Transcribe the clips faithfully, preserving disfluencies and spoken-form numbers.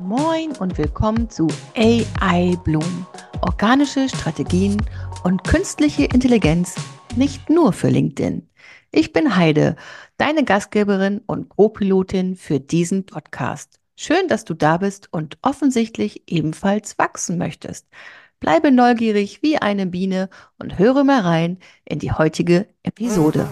Moin und willkommen zu A I Bloom. Organische Strategien und künstliche Intelligenz nicht nur für LinkedIn. Ich bin Heide, deine Gastgeberin und Co-Pilotin für diesen Podcast. Schön, dass du da bist und offensichtlich ebenfalls wachsen möchtest. Bleibe neugierig wie eine Biene und höre mal rein in die heutige Episode.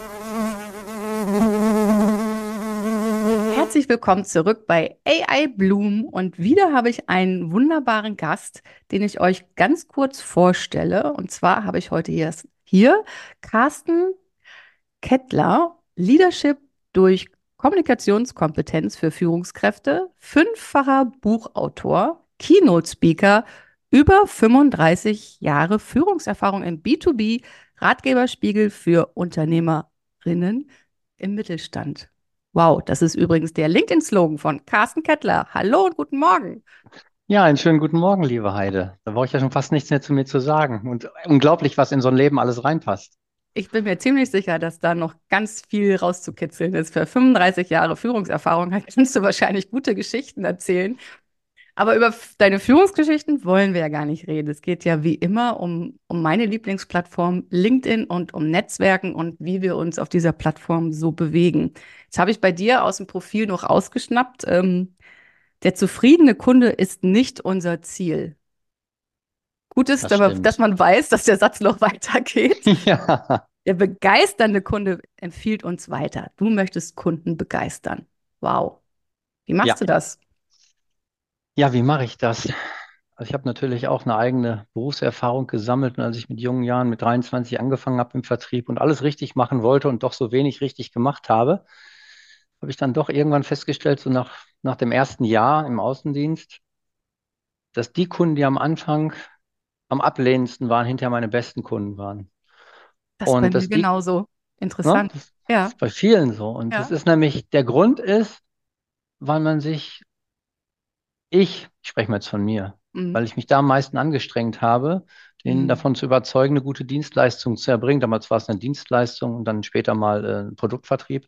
Herzlich willkommen zurück bei A I Bloom und wieder habe ich einen wunderbaren Gast, den ich euch ganz kurz vorstelle. Und zwar habe ich heute hier, hier Carsten Kettler, Leadership durch Kommunikationskompetenz für Führungskräfte, fünffacher Buchautor, Keynote-Speaker, über fünfunddreißig Jahre Führungserfahrung im B zwei B, Ratgeberspiegel für Unternehmerinnen im Mittelstand. Wow, das ist übrigens der LinkedIn-Slogan von Carsten Kettler. Hallo und guten Morgen. Ja, einen schönen guten Morgen, liebe Heide. Da brauche ich ja schon fast nichts mehr zu mir zu sagen. Und unglaublich, was in so ein Leben alles reinpasst. Ich bin mir ziemlich sicher, dass da noch ganz viel rauszukitzeln ist. Für fünfunddreißig Jahre Führungserfahrung kannst du wahrscheinlich gute Geschichten erzählen. Aber über f- deine Führungsgeschichten wollen wir ja gar nicht reden. Es geht ja wie immer um, um meine Lieblingsplattform LinkedIn und um Netzwerken und wie wir uns auf dieser Plattform so bewegen. Jetzt habe ich bei dir aus dem Profil noch ausgeschnappt, ähm, der zufriedene Kunde ist nicht unser Ziel. Gut ist Das aber, dass stimmt. man weiß, dass der Satz noch weitergeht. Ja, Der begeisternde Kunde empfiehlt uns weiter. Du möchtest Kunden begeistern. Wow. Wie machst ja. du das? Ja, wie mache ich das? Also ich habe natürlich auch eine eigene Berufserfahrung gesammelt. Und als ich mit jungen Jahren, mit dreiundzwanzig angefangen habe im Vertrieb und alles richtig machen wollte und doch so wenig richtig gemacht habe, habe ich dann doch irgendwann festgestellt, so nach, nach dem ersten Jahr im Außendienst, dass die Kunden, die am Anfang am ablehnendsten waren, hinterher meine besten Kunden waren. Das ist bei Und mir dass die, genauso. ne, Interessant. das Ja, ist bei vielen so. Und das ja. ist nämlich, der Grund ist, weil man sich, ich, ich spreche mal jetzt von mir, Mhm. weil ich mich da am meisten angestrengt habe, den Mhm. davon zu überzeugen, eine gute Dienstleistung zu erbringen. Damals war es eine Dienstleistung und dann später mal äh, ein Produktvertrieb.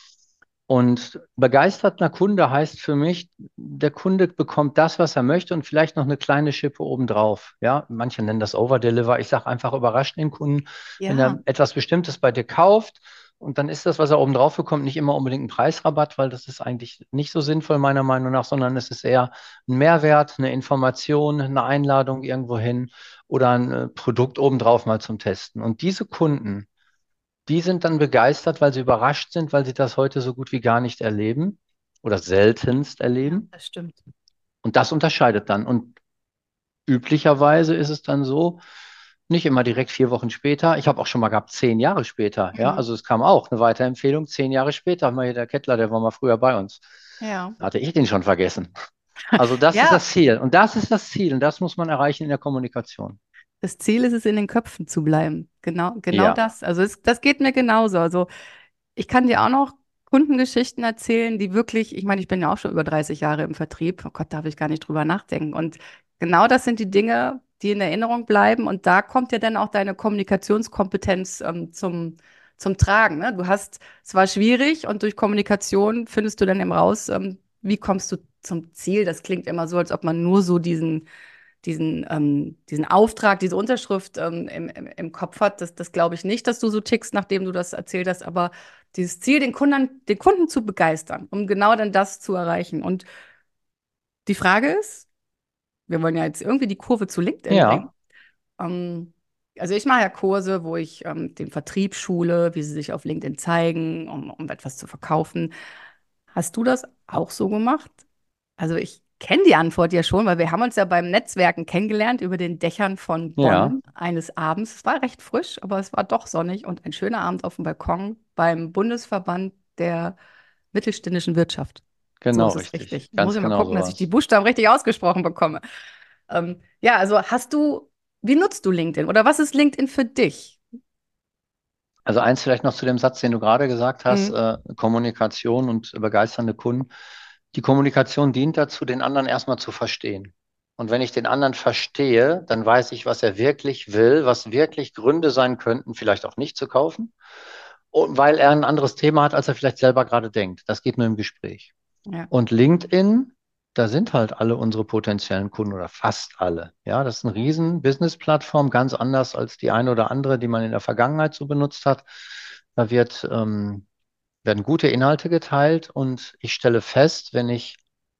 Und begeisterter Kunde heißt für mich, der Kunde bekommt das, was er möchte und vielleicht noch eine kleine Schippe obendrauf. Ja, manche nennen das Overdeliver. Ich sage einfach, überrascht den Kunden, wenn Ja, er etwas Bestimmtes bei dir kauft. Und dann ist das, was er obendrauf bekommt, nicht immer unbedingt ein Preisrabatt, weil das ist eigentlich nicht so sinnvoll, meiner Meinung nach, sondern es ist eher ein Mehrwert, eine Information, eine Einladung irgendwo hin oder ein äh, Produkt obendrauf mal zum Testen. Und diese Kunden, die sind dann begeistert, weil sie überrascht sind, weil sie das heute so gut wie gar nicht erleben oder seltenst ja, erleben. das stimmt. Und das unterscheidet dann. Und üblicherweise ist es dann so, nicht immer direkt vier Wochen später. Ich habe auch schon mal gehabt, zehn Jahre später. Ja, Mhm. also es kam auch eine Weiterempfehlung. Zehn Jahre später, mal hier der Kettler, der war mal früher bei uns. Ja. Da hatte ich den schon vergessen. Also das ist Ja, das Ziel. Und das ist das Ziel. Und das muss man erreichen in der Kommunikation. das Ziel ist es, in den Köpfen zu bleiben. Genau, genau Ja, das. Also es, das geht mir genauso. Also ich kann dir auch noch Kundengeschichten erzählen, die wirklich, ich meine, ich bin ja auch schon über dreißig Jahre im Vertrieb. Oh Gott, darf ich gar nicht drüber nachdenken. Und genau das sind die Dinge, die in Erinnerung bleiben. Und da kommt ja dann auch deine Kommunikationskompetenz ähm, zum, zum Tragen. Ne? Du hast, es war schwierig und durch Kommunikation findest du dann eben raus, ähm, wie kommst du zum Ziel. Das klingt immer so, als ob man nur so diesen diesen, ähm, diesen Auftrag, diese Unterschrift ähm, im, im, im Kopf hat. Das, das glaube ich nicht, dass du so tickst, nachdem du das erzählt hast, aber dieses Ziel, den Kunden, den Kunden zu begeistern, um genau dann das zu erreichen. Und die Frage ist, wir wollen ja jetzt irgendwie die Kurve zu LinkedIn bringen. ja. Ähm, also ich mache ja Kurse, wo ich ähm, den Vertrieb schule, wie sie sich auf LinkedIn zeigen, um, um etwas zu verkaufen. Hast du das auch so gemacht? Also ich kenne die Antwort ja schon, weil wir haben uns ja beim Netzwerken kennengelernt über den Dächern von Ja, Bonn eines Abends. Es war recht frisch, aber es war doch sonnig und ein schöner Abend auf dem Balkon beim Bundesverband der mittelständischen Wirtschaft. So genau ist es richtig. richtig. Muss Ganz ich mal genau gucken, dass ich die sowas. Buchstaben richtig ausgesprochen bekomme. Ähm, ja, also hast du, wie nutzt du LinkedIn oder was ist LinkedIn für dich? Also eins vielleicht noch zu dem Satz, den du gerade gesagt hast, Mhm. äh, Kommunikation und begeisternde Kunden. Die Kommunikation dient dazu, den anderen erstmal zu verstehen. Und wenn ich den anderen verstehe, dann weiß ich, was er wirklich will, was wirklich Gründe sein könnten, vielleicht auch nicht zu kaufen, und weil er ein anderes Thema hat, als er vielleicht selber gerade denkt. Das geht nur im Gespräch. Ja. Und LinkedIn, da sind halt alle unsere potenziellen Kunden oder fast alle. Ja, das ist eine riesen Business-Plattform, ganz anders als die eine oder andere, die man in der Vergangenheit so benutzt hat. Da wird, ähm, werden gute Inhalte geteilt und ich stelle fest, wenn ich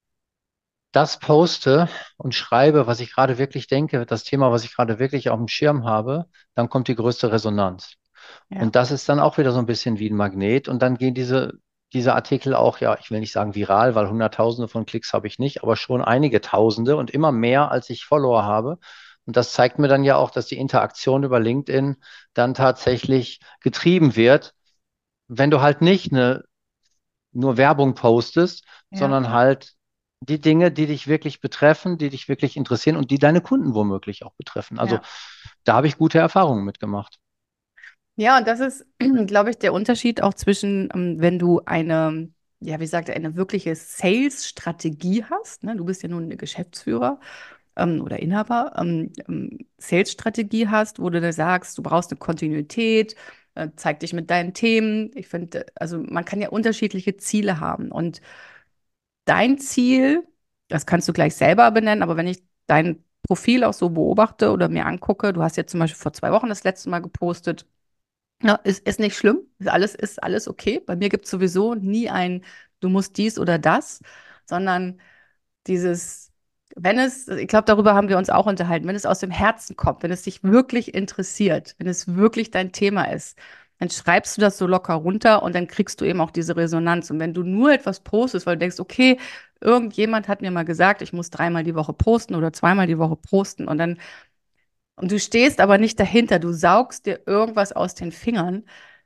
das poste und schreibe, was ich gerade wirklich denke, das Thema, was ich gerade wirklich auf dem Schirm habe, dann kommt die größte Resonanz. Ja, Und das ist dann auch wieder so ein bisschen wie ein Magnet. Und dann gehen diese, diese Artikel auch, ja, ich will nicht sagen viral, weil Hunderttausende von Klicks habe ich nicht, aber schon einige Tausende und immer mehr, als ich Follower habe. Und das zeigt mir dann ja auch, dass die Interaktion über LinkedIn dann tatsächlich getrieben wird, wenn du halt nicht eine nur Werbung postest, ja, sondern halt die Dinge, die dich wirklich betreffen, die dich wirklich interessieren und die deine Kunden womöglich auch betreffen. Also ja. da habe ich gute Erfahrungen mitgemacht. Ja, und das ist, glaube ich, der Unterschied auch zwischen, ähm, wenn du eine, ja, wie gesagt, eine wirkliche Sales-Strategie hast, ne? Du bist ja nun eine Geschäftsführer ähm, oder Inhaber, ähm, ähm, Sales-Strategie hast, wo du da sagst, du brauchst eine Kontinuität, äh, zeig dich mit deinen Themen. Ich finde, also man kann ja unterschiedliche Ziele haben. Und dein Ziel, das kannst du gleich selber benennen, aber wenn ich dein Profil auch so beobachte oder mir angucke, du hast jetzt zum Beispiel vor zwei Wochen das letzte Mal gepostet, ja, ist, ist nicht schlimm. Ist alles, ist alles okay. Bei mir gibt es sowieso nie ein, du musst dies oder das, sondern dieses, wenn es, ich glaube, darüber haben wir uns auch unterhalten, wenn es aus dem Herzen kommt, wenn es dich wirklich interessiert, wenn es wirklich dein Thema ist, dann schreibst du das so locker runter und dann kriegst du eben auch diese Resonanz. Und wenn du nur etwas postest, weil du denkst, okay, irgendjemand hat mir mal gesagt, ich muss dreimal die Woche posten oder zweimal die Woche posten und dann und du stehst aber nicht dahinter, du saugst dir irgendwas aus den Fingern,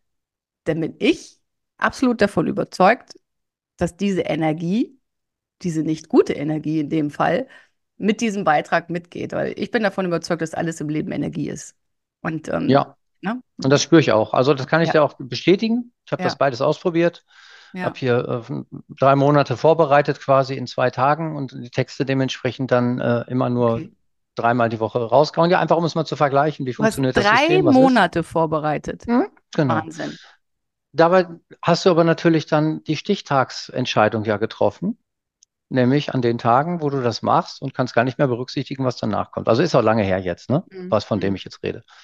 dann bin ich absolut davon überzeugt, dass diese Energie, diese nicht gute Energie in dem Fall, mit diesem Beitrag mitgeht. Weil ich bin davon überzeugt, dass alles im Leben Energie ist. Und ähm, Ja, ne? und das spüre ich auch. Also das kann ich Ja, dir auch bestätigen. Ich habe das ja, beides ausprobiert. Habe ja, hier äh, drei Monate vorbereitet, quasi in zwei Tagen und die Texte dementsprechend dann äh, immer nur okay. dreimal die Woche rausgehauen. Ja, einfach um es mal zu vergleichen, wie Du hast funktioniert das drei System, was ist. Monate vorbereitet. Hm? Genau. Wahnsinn. Dabei hast du aber natürlich dann die Stichtagsentscheidung ja getroffen, nämlich an den Tagen, wo du das machst und kannst gar nicht mehr berücksichtigen, was danach kommt. Also ist auch lange her jetzt, ne? Mhm. Was von dem Mhm. ich jetzt rede.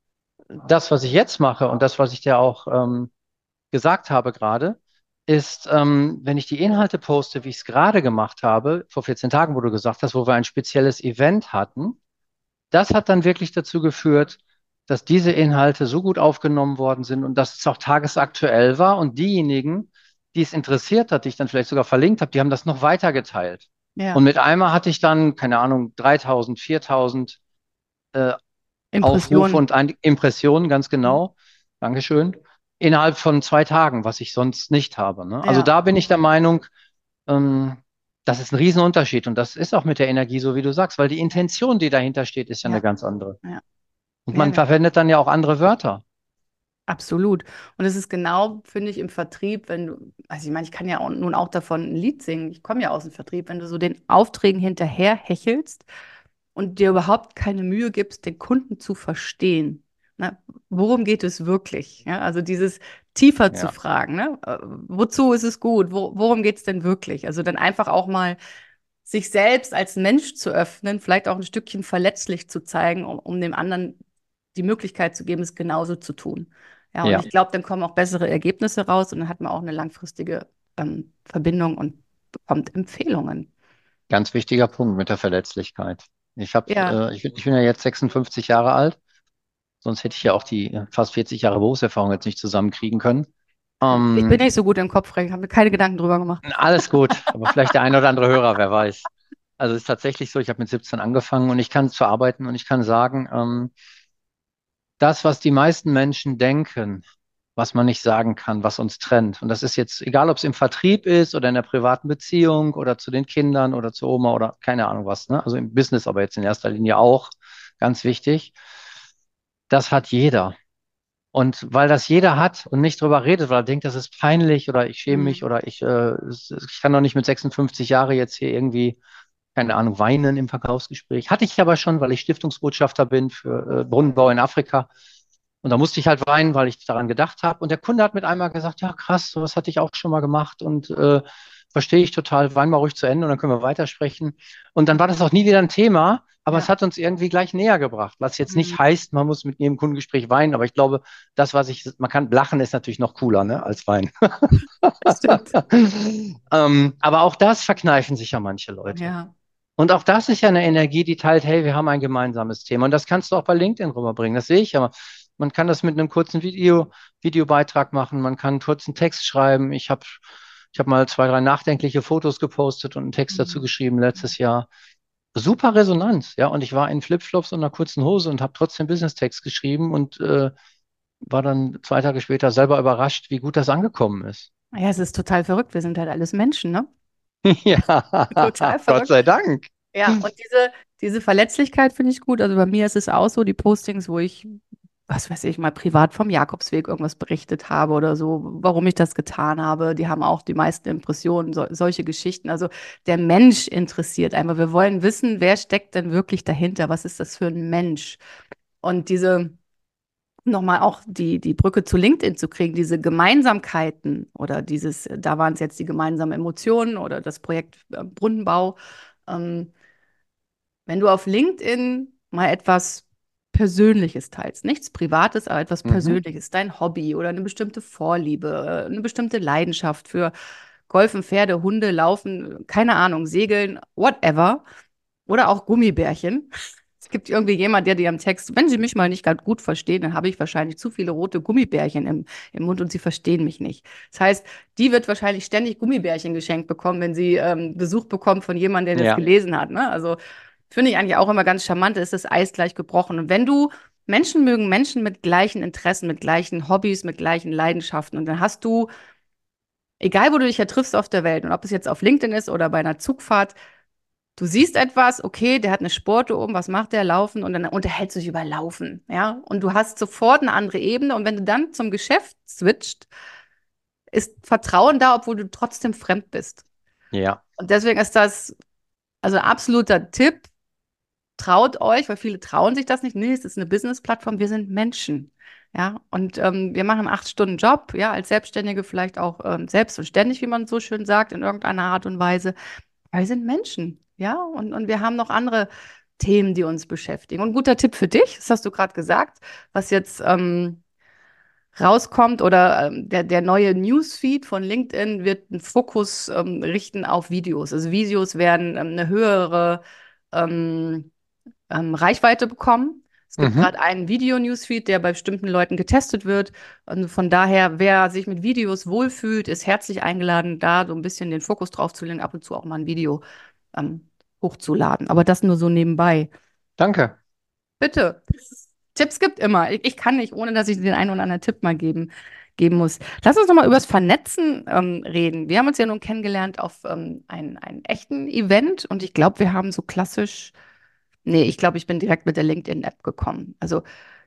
Das, was ich jetzt mache und das, was ich dir auch ähm, gesagt habe gerade, ist, ähm, wenn ich die Inhalte poste, wie ich es gerade gemacht habe, vor vierzehn Tagen, wo du gesagt hast, wo wir ein spezielles Event hatten, das hat dann wirklich dazu geführt, dass diese Inhalte so gut aufgenommen worden sind und dass es auch tagesaktuell war und diejenigen, die es interessiert hat, die ich dann vielleicht sogar verlinkt habe, die haben das noch weiter geteilt. Ja, Und mit einmal hatte ich dann, keine Ahnung, dreitausend, viertausend äh, Aufrufe Impression. und ein Impressionen, ganz Mhm. genau. Dankeschön. Innerhalb von zwei Tagen, was ich sonst nicht habe. Ne? Also Ja, da bin ich der Meinung, ähm, das ist ein Riesenunterschied. Und das ist auch mit der Energie so, wie du sagst, weil die ja, Intention, die dahinter steht, ist ja eine ja, ganz andere. ja. Und Ja, man genau. verwendet dann ja auch andere Wörter. Absolut. Und es ist genau, finde ich, im Vertrieb, wenn du, also ich meine, ich kann ja auch, nun auch davon ein Lied singen. Ich komme ja aus dem Vertrieb, wenn du so den Aufträgen hinterher hechelst und dir überhaupt keine Mühe gibst, den Kunden zu verstehen. Ne? Worum geht es wirklich? Ja, also dieses tiefer zu Ja, fragen, ne? Äh, Wozu ist es gut? Wo, worum geht es denn wirklich? Also dann einfach auch mal sich selbst als Mensch zu öffnen, vielleicht auch ein Stückchen verletzlich zu zeigen, um, um dem anderen die Möglichkeit zu geben, es genauso zu tun. Ja, und ja, ich glaube, dann kommen auch bessere Ergebnisse raus und dann hat man auch eine langfristige ähm, Verbindung und bekommt Empfehlungen. ganz wichtiger Punkt mit der Verletzlichkeit. Ich hab, Ja, äh, ich, bin- ich bin ja jetzt sechsundfünfzig Jahre alt, sonst hätte ich ja auch die äh, fast vierzig Jahre Berufserfahrung jetzt nicht zusammenkriegen können. ich bin Ähm, nicht so gut im Kopf, ich habe mir keine Gedanken drüber gemacht. Alles gut, aber vielleicht der eine oder andere Hörer, wer weiß. Also es ist tatsächlich so, ich habe mit siebzehn angefangen und ich kann zu arbeiten und ich kann sagen, ähm, das, was die meisten Menschen denken, was man nicht sagen kann, was uns trennt. Und das ist jetzt, egal ob es im Vertrieb ist oder in der privaten Beziehung oder zu den Kindern oder zu Oma oder keine Ahnung was, ne? Also im Business aber jetzt in erster Linie auch, ganz wichtig. Das hat jeder. Und weil das jeder hat und nicht drüber redet, weil er denkt, das ist peinlich oder ich schäme mich Mhm. oder ich, äh, es- ich kann doch nicht mit sechsundfünfzig Jahre jetzt hier irgendwie, keine Ahnung, weinen im Verkaufsgespräch. Hatte ich aber schon, weil ich Stiftungsbotschafter bin für äh, Brunnenbau in Afrika. Und da musste ich halt weinen, weil ich daran gedacht habe. Und der Kunde hat mit einmal gesagt, ja krass, sowas hatte ich auch schon mal gemacht und äh, verstehe ich total, wein mal ruhig zu Ende und dann können wir weitersprechen. Und dann war das Mhm. auch nie wieder ein Thema, aber es Ja. hat uns irgendwie gleich näher gebracht, was jetzt Mhm. nicht heißt, man muss mit jedem Kundengespräch weinen, aber ich glaube, das, was ich, man kann lachen, ist natürlich noch cooler, ne, als weinen. Das stimmt. Ähm, aber auch das verkneifen sich ja manche Leute. Ja. Und auch das ist ja eine Energie, die teilt, hey, wir haben ein gemeinsames Thema. Und das kannst du auch bei LinkedIn rüberbringen. Das sehe ich ja. Man kann das mit einem kurzen Video, Videobeitrag machen. Man kann einen kurzen Text schreiben. Ich habe ich hab mal zwei, drei nachdenkliche Fotos gepostet und einen Text dazu Mhm. geschrieben letztes Jahr. Super Resonanz, ja. Und ich war in Flipflops und einer kurzen Hose und habe trotzdem Business-Text geschrieben und äh, war dann zwei Tage später selber überrascht, wie gut das angekommen ist. Ja, es ist total verrückt. Wir sind halt alles Menschen, ne? Ja, Total Gott verrückt. sei Dank. Ja, und diese, diese Verletzlichkeit finde ich gut. Also bei mir ist es auch so, die Postings, wo ich, was weiß ich, mal privat vom Jakobsweg irgendwas berichtet habe oder so, warum ich das getan habe, die haben auch die meisten Impressionen, so, solche Geschichten. Also der Mensch interessiert einfach. Wir wollen wissen, wer steckt denn wirklich dahinter? Was ist das für ein Mensch? Und diese, nochmal auch die, die Brücke zu LinkedIn zu kriegen, diese Gemeinsamkeiten oder dieses, da waren es jetzt die gemeinsamen Emotionen oder das Projekt äh, Brunnenbau. Ähm, Wenn du auf LinkedIn mal etwas Persönliches teilst, nichts Privates, aber etwas Mhm. Persönliches, dein Hobby oder eine bestimmte Vorliebe, eine bestimmte Leidenschaft für Golfen, Pferde, Hunde, Laufen, keine Ahnung, Segeln, whatever, oder auch Gummibärchen. Es gibt irgendwie jemand, der dir am Text, wenn sie mich mal nicht ganz gut verstehen, dann habe ich wahrscheinlich zu viele rote Gummibärchen im, im Mund und sie verstehen mich nicht. Das heißt, die wird wahrscheinlich ständig Gummibärchen geschenkt bekommen, wenn sie ähm, Besuch bekommt von jemandem, der das Ja, gelesen hat. Ne? Also finde ich eigentlich auch immer ganz charmant, ist das Eis gleich gebrochen. Und wenn du, Menschen mögen Menschen mit gleichen Interessen, mit gleichen Hobbys, mit gleichen Leidenschaften. Und dann hast du, egal wo du dich ja triffst auf der Welt, und ob es jetzt auf LinkedIn ist oder bei einer Zugfahrt, du siehst etwas, okay, der hat eine Sportuhr um, was macht der? Laufen und dann unterhältst du dich über Laufen, ja? Und du hast sofort eine andere Ebene und wenn du dann zum Geschäft switcht, ist Vertrauen da, obwohl du trotzdem fremd bist. ja. Und deswegen ist das also ein absoluter Tipp, traut euch, weil viele trauen sich das nicht. Nee, es ist eine Business-Plattform, wir sind Menschen. Ja, und ähm, wir machen einen acht Stunden Job, ja, als Selbstständige vielleicht auch ähm, selbst und ständig, wie man so schön sagt, in irgendeiner Art und Weise. Aber wir sind Menschen, ja, und, und wir haben noch andere Themen, die uns beschäftigen. Und ein guter Tipp für dich, das hast du gerade gesagt, was jetzt ähm, rauskommt oder ähm, der, der neue Newsfeed von LinkedIn wird einen Fokus ähm, richten auf Videos. Also Videos werden ähm, eine höhere ähm, ähm, Reichweite bekommen. Es gibt Mhm. gerade einen Video-Newsfeed, der bei bestimmten Leuten getestet wird. Und von daher, wer sich mit Videos wohlfühlt, ist herzlich eingeladen, da so ein bisschen den Fokus drauf zu legen, ab und zu auch mal ein Video ähm, hochzuladen. Aber das nur so nebenbei. Danke. Bitte. Tipps gibt immer. Ich, ich kann nicht, ohne dass ich den einen oder anderen Tipp mal geben, geben muss. Lass uns noch mal über das Vernetzen ähm, reden. Wir haben uns ja nun kennengelernt auf ähm, ein, einen echten Event und ich glaube, wir haben so klassisch. Nee, ich glaube, ich bin direkt mit der LinkedIn-App gekommen. Also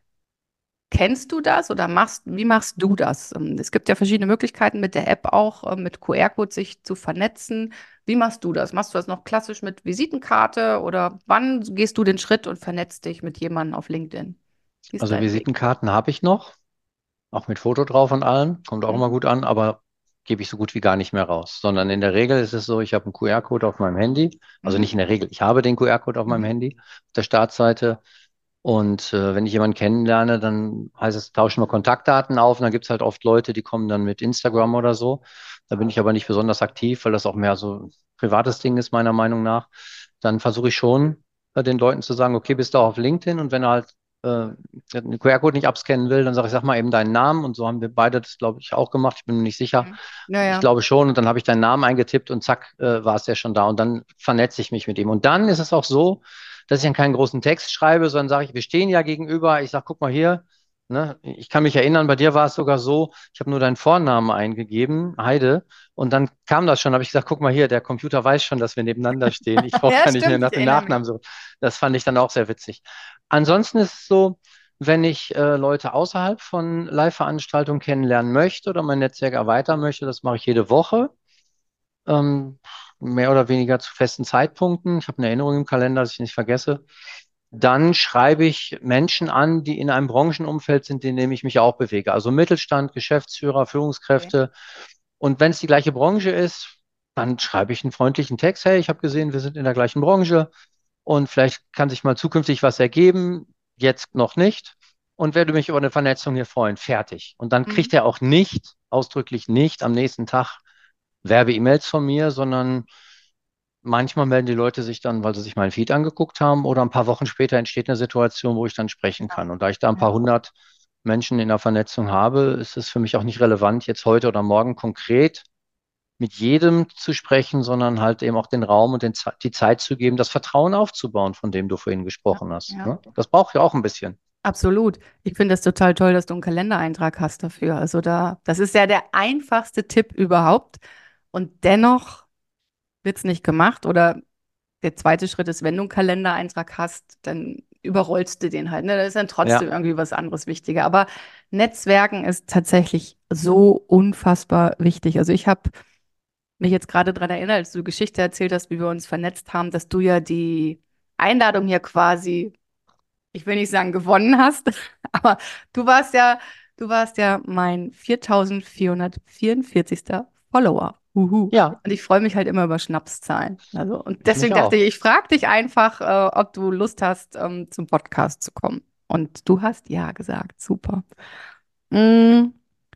kennst du das oder machst, wie machst du das? Ähm, Es gibt ja verschiedene Möglichkeiten mit der App auch, äh, mit Q R-Code sich zu vernetzen. Wie machst du das? Machst du das noch klassisch mit Visitenkarte oder wann gehst du den Schritt und vernetzt dich mit jemandem auf LinkedIn? Wie ist Also dein Weg? Visitenkarten habe ich noch, auch mit Foto drauf und allem, kommt auch immer Mhm. gut an, aber gebe ich so gut wie gar nicht mehr raus. Sondern in der Regel ist es so, ich habe einen Q R-Code auf meinem Handy, also Mhm. nicht in der Regel, ich habe den Q R-Code auf meinem Mhm. Handy, auf der Startseite. Und äh, wenn ich jemanden kennenlerne, dann heißt es, tauschen wir Kontaktdaten auf. Und dann gibt es halt oft Leute, die kommen dann mit Instagram oder so. Da bin ich aber nicht besonders aktiv, weil das auch mehr so ein privates Ding ist, meiner Meinung nach. Dann versuche ich schon, äh, den Leuten zu sagen, okay, bist du auch auf LinkedIn? Und wenn er halt äh, den Q R-Code nicht abscannen will, dann sage ich, sag mal eben deinen Namen. Und so haben wir beide das, glaube ich, auch gemacht. Ich bin mir nicht sicher. Mhm. Ich Naja. glaube schon. Und dann habe ich deinen Namen eingetippt und zack, äh, war es ja schon da. Und dann vernetze ich mich mit ihm. Und dann ist es auch so, dass ich dann keinen großen Text schreibe, sondern sage ich, wir stehen ja gegenüber. Ich sage, guck mal hier, ne, ich kann mich erinnern, bei dir war es sogar so, ich habe nur deinen Vornamen eingegeben, Heide, und dann kam das schon, habe ich gesagt, guck mal hier, der Computer weiß schon, dass wir nebeneinander stehen. Ich brauche Ja, gar nicht mehr stimmt, nach ich dem erinnere mich. Nachnamen so. Das fand ich dann auch sehr witzig. Ansonsten ist es so, wenn ich äh, Leute außerhalb von Live-Veranstaltungen kennenlernen möchte oder mein Netzwerk erweitern möchte, das mache ich jede Woche ähm, mehr oder weniger zu festen Zeitpunkten. Ich habe eine Erinnerung im Kalender, dass ich nicht vergesse. Dann schreibe ich Menschen an, die in einem Branchenumfeld sind, in dem ich mich auch bewege. Also Mittelstand, Geschäftsführer, Okay. Führungskräfte. Und wenn es die gleiche Branche ist, dann schreibe ich einen freundlichen Text. Hey, ich habe gesehen, wir sind in der gleichen Branche und vielleicht kann sich mal zukünftig was ergeben. Jetzt noch nicht. Und werde mich über eine Vernetzung hier freuen. Fertig. Und dann kriegt Mhm. er auch nicht, ausdrücklich nicht, am nächsten Tag Werbe-E-Mails von mir, sondern manchmal melden die Leute sich dann, weil sie sich meinen Feed angeguckt haben, oder ein paar Wochen später entsteht eine Situation, wo ich dann sprechen Ja. kann. Und da ich da ein paar Ja. hundert Menschen in der Vernetzung habe, ist es für mich auch nicht relevant, jetzt heute oder morgen konkret mit jedem zu sprechen, sondern halt eben auch den Raum und den, Ze- die Zeit zu geben, das Vertrauen aufzubauen, von dem du vorhin gesprochen hast. Ja. Ne? Das braucht ja auch ein bisschen. Absolut. Ich finde das total toll, dass du einen Kalendereintrag hast dafür. Also da, das ist ja der einfachste Tipp überhaupt. Und dennoch wird es nicht gemacht. Oder der zweite Schritt ist, wenn du einen Kalendereintrag hast, dann überrollst du den halt. Ne? Da ist dann trotzdem Ja, irgendwie was anderes wichtiger. Aber Netzwerken ist tatsächlich so unfassbar wichtig. Also ich habe mich jetzt gerade daran erinnert, als du die Geschichte erzählt hast, wie wir uns vernetzt haben, dass du ja die Einladung hier quasi, ich will nicht sagen gewonnen hast, aber du warst ja, du warst ja mein viertausendvierhundertvierundvierzigster. Follower. Uhu. ja, Und ich freue mich halt immer über Schnapszahlen. Also, und ich mich deswegen dachte ich, auch. ich frage dich einfach, äh, ob du Lust hast, ähm, zum Podcast zu kommen. Und du hast ja gesagt. Super. Mm.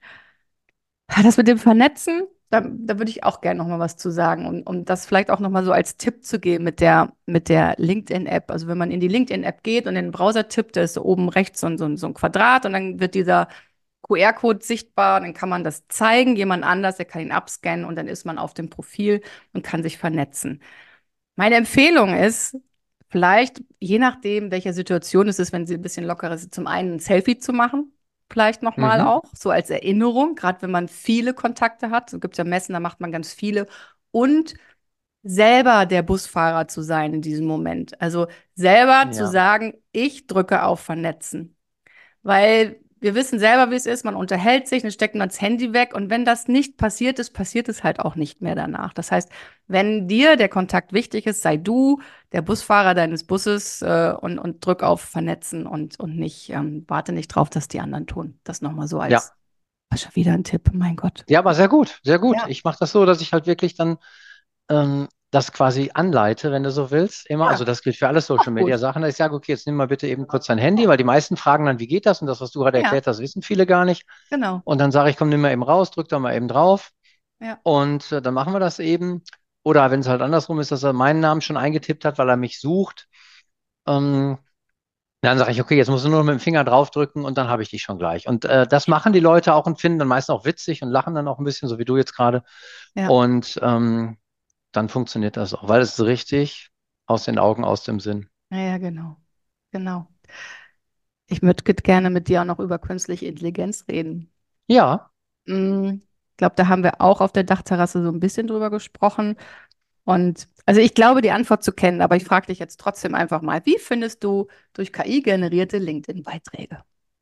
Ja, das mit dem Vernetzen, da, da würde ich auch gerne noch mal was zu sagen, um, um das vielleicht auch noch mal so als Tipp zu geben mit der, mit der LinkedIn-App. Also wenn man in die LinkedIn-App geht und in den Browser tippt, da ist so oben rechts so, ein- so, ein- so ein Quadrat und dann wird dieser Q R-Code sichtbar, dann kann man das zeigen, jemand anders, der kann ihn abscannen und dann ist man auf dem Profil und kann sich vernetzen. Meine Empfehlung ist, vielleicht, je nachdem, welcher Situation es ist, wenn sie ein bisschen lockerer ist, zum einen ein Selfie zu machen, vielleicht nochmal Mhm. auch, so als Erinnerung, gerade wenn man viele Kontakte hat. So gibt es ja Messen, da macht man ganz viele. Und selber der Busfahrer zu sein in diesem Moment. Also selber zu Ja, sagen, ich drücke auf Vernetzen. Weil wir wissen selber, wie es ist. Man unterhält sich, dann steckt man das Handy weg. Und wenn das nicht passiert ist, passiert es halt auch nicht mehr danach. Das heißt, wenn dir der Kontakt wichtig ist, sei du der Busfahrer deines Busses äh, und, und drück auf Vernetzen und, und nicht, ähm, warte nicht drauf, dass die anderen tun. Das nochmal so ja. als, war schon wieder ein Tipp, mein Gott. Ja, aber sehr gut, sehr gut. Ja, Ich mache das so, dass ich halt wirklich dann ähm, das quasi anleite, wenn du so willst. Immer, also ja, das gilt für alle Social auch Media gut. Sachen, dass ich sage, okay, jetzt nimm mal bitte eben kurz dein Handy, weil die meisten fragen dann, wie geht das? Und das, was du gerade Ja, erklärt hast, wissen viele gar nicht. genau. Und dann sage ich, komm, nimm mal eben raus, drück da mal eben drauf Ja, und äh, dann machen wir das eben. Oder wenn es halt andersrum ist, dass er meinen Namen schon eingetippt hat, weil er mich sucht, ähm, dann sage ich, okay, jetzt musst du nur noch mit dem Finger draufdrücken und dann habe ich dich schon gleich. Und äh, das machen die Leute auch und finden dann meistens auch witzig und lachen dann auch ein bisschen, so wie du jetzt gerade. ja, Und ähm, dann funktioniert das auch, weil es ist richtig aus den Augen, aus dem Sinn. ja, ja, genau. Genau. Ich würde gerne mit dir auch noch über künstliche Intelligenz reden. Ja, Mm, Ich glaube, da haben wir auch auf der Dachterrasse so ein bisschen drüber gesprochen. Und also ich glaube, die Antwort zu kennen, aber ich frage dich jetzt trotzdem einfach mal, wie findest du durch K I generierte LinkedIn-Beiträge?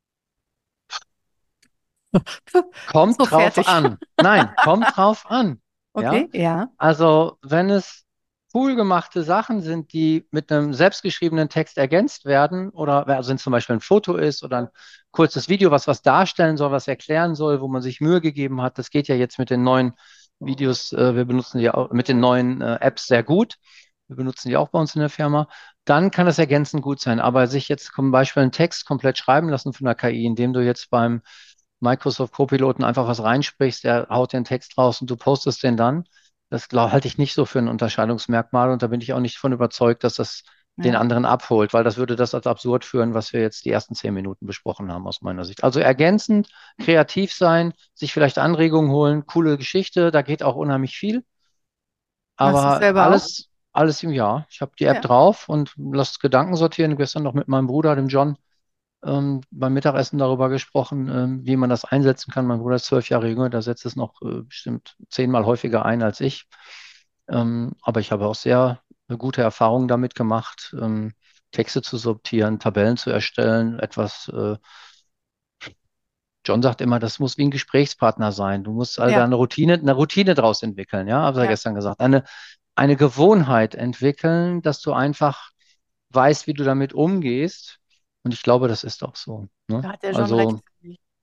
kommt So drauf fertig. an. Nein, kommt drauf an. Ja, Okay, ja, also wenn es cool gemachte Sachen sind, die mit einem selbstgeschriebenen Text ergänzt werden, oder also wenn es zum Beispiel ein Foto ist oder ein kurzes Video, was was darstellen soll, was erklären soll, wo man sich Mühe gegeben hat, das geht ja jetzt mit den neuen Videos, äh, wir benutzen die auch mit den neuen äh, Apps sehr gut. Wir benutzen die auch bei uns in der Firma. Dann kann das ergänzend gut sein. Aber sich jetzt zum Beispiel einen Text komplett schreiben lassen von der K I, indem du jetzt beim Microsoft Copiloten einfach was reinsprichst, der haut den Text raus und du postest den dann. Das glaub, halte ich nicht so für ein Unterscheidungsmerkmal und da bin ich auch nicht von überzeugt, dass das den ja. anderen abholt, weil das würde das als absurd führen, was wir jetzt die ersten zehn Minuten besprochen haben, aus meiner Sicht. Also ergänzend, kreativ sein, sich vielleicht Anregungen holen, coole Geschichte, da geht auch unheimlich viel, Machst du es aber selber auch? alles, alles im Jahr. Ich habe die App Ja. drauf und lasse Gedanken sortieren. Gestern noch mit meinem Bruder, dem John, ähm, beim Mittagessen darüber gesprochen, ähm, wie man das einsetzen kann. Mein Bruder ist zwölf Jahre jünger, der setzt es noch äh, bestimmt zehnmal häufiger ein als ich. Ähm, aber ich habe auch sehr äh, gute Erfahrungen damit gemacht, ähm, Texte zu sortieren, Tabellen zu erstellen, etwas. Äh, John sagt immer, das muss wie ein Gesprächspartner sein. Du musst also da Ja, eine Routine, eine Routine draus entwickeln, ja, habe ich ja ja. gestern gesagt. Eine, eine Gewohnheit entwickeln, dass du einfach weißt, wie du damit umgehst. Und ich glaube, das ist auch so. Ne? Da hat der John recht. Also,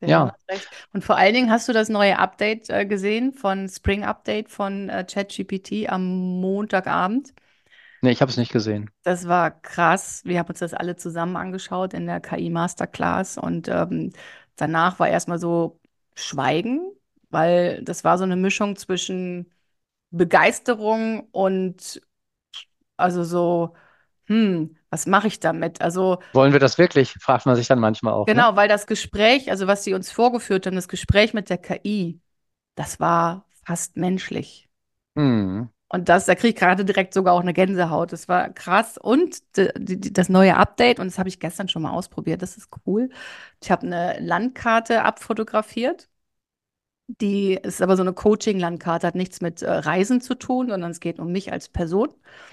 Ja, du Ja, hast recht. Und vor allen Dingen hast du das neue Update äh, gesehen von Spring Update von äh, ChatGPT am Montagabend. nee, ich habe es nicht gesehen. Das war krass. Wir haben uns das alle zusammen angeschaut in der K I Masterclass und ähm, danach war erstmal so Schweigen, weil das war so eine Mischung zwischen Begeisterung und also so, hm, was mache ich damit? Also Wollen wir das wirklich? Fragt man sich dann manchmal auch, ne? genau, weil das Gespräch, also was sie uns vorgeführt haben, das Gespräch mit der K I, das war fast menschlich. Hm, Und das, da kriege ich gerade direkt sogar auch eine Gänsehaut. Das war krass. Und die, die, das neue Update, und das habe ich gestern schon mal ausprobiert, das ist cool. Ich habe eine Landkarte abfotografiert. Die ist aber so eine Coaching-Landkarte, hat nichts mit äh, Reisen zu tun, sondern es geht um mich als Person.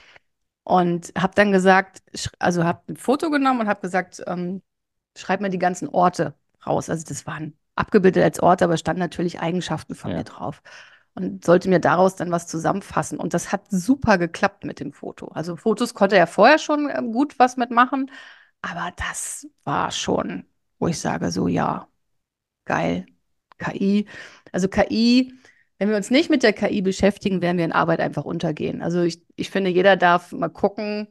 Und habe dann gesagt, sch- also habe ein Foto genommen und habe gesagt, ähm, schreib mir die ganzen Orte raus. Also das waren abgebildet als Orte, aber es standen natürlich Eigenschaften von mir ja. drauf. Und sollte mir daraus dann was zusammenfassen. Und das hat super geklappt mit dem Foto. Also Fotos konnte er vorher schon ähm, gut was mitmachen, aber das war schon, wo ich sage, so ja, geil. K I. Also K I, wenn wir uns nicht mit der K I beschäftigen, werden wir in Arbeit einfach untergehen. Also ich, ich finde, jeder darf mal gucken,